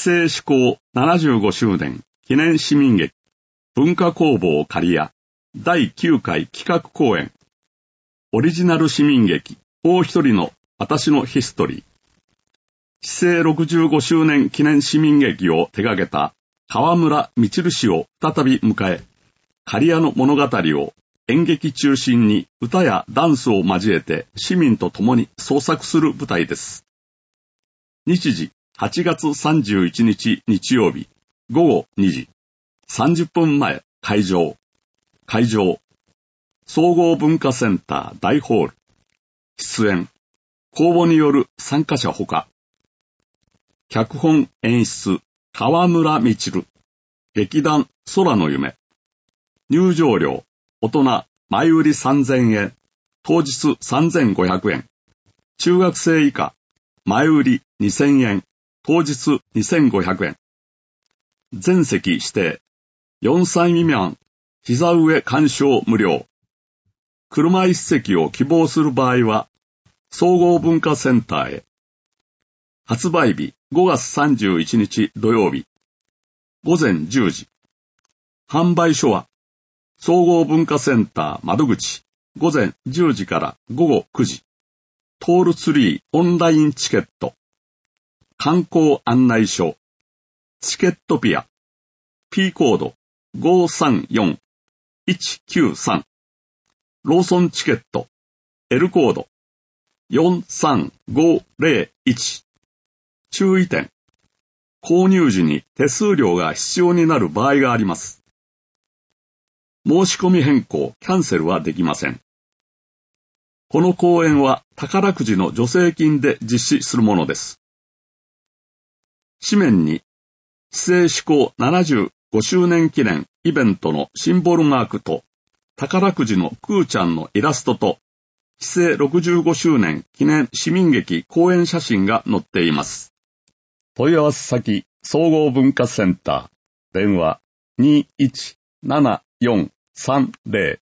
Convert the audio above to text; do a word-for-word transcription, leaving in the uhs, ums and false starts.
政施行ななじゅうごしゅうねん記念市民劇文化工房刈谷だいきゅうかい企画公演オリジナル市民劇もう一人の私のヒストリー。市政ろくじゅうごしゅうねん記念市民劇を手掛けた河村充氏を再び迎え、刈谷の物語を演劇中心に歌やダンスを交えて市民と共に創作する舞台です。日時はちがつさんじゅういちにち日曜日ごごにじさんじゅっぷんまえ開場。会場総合文化センター大ホール。出演公募による参加者ほか。脚本演出河村充。劇団空の夢。入場料大人前売りさんぜんえん、当日さんぜんごひゃくえん。中学生以下前売りにせんえん、当日にせんごひゃくえん。全席指定。よんさい未満膝上鑑賞無料。車椅子席を希望する場合は総合文化センターへ。発売日ごがつさんじゅういちにち土曜日ごぜんじゅうじ。販売所は総合文化センター窓口ごぜんじゅうじからごごくじ。トールツリーオンラインチケット。観光案内所。チケットピア。P コードごさんよんいちきゅうさん。ローソンチケット。L コードよんさんごぜろいち。注意点。購入時に手数料が必要になる場合があります。申し込み変更、キャンセルはできません。この公演は宝くじの助成金で実施するものです。紙面に、市政施行ななじゅうごしゅうねん記念イベントのシンボルマークと、宝くじのくーちゃんのイラストと、市政ろくじゅうごしゅうねん記念市民劇公演写真が載っています。問い合わせ先、総合文化センター、電話にいちななよんさんぜろ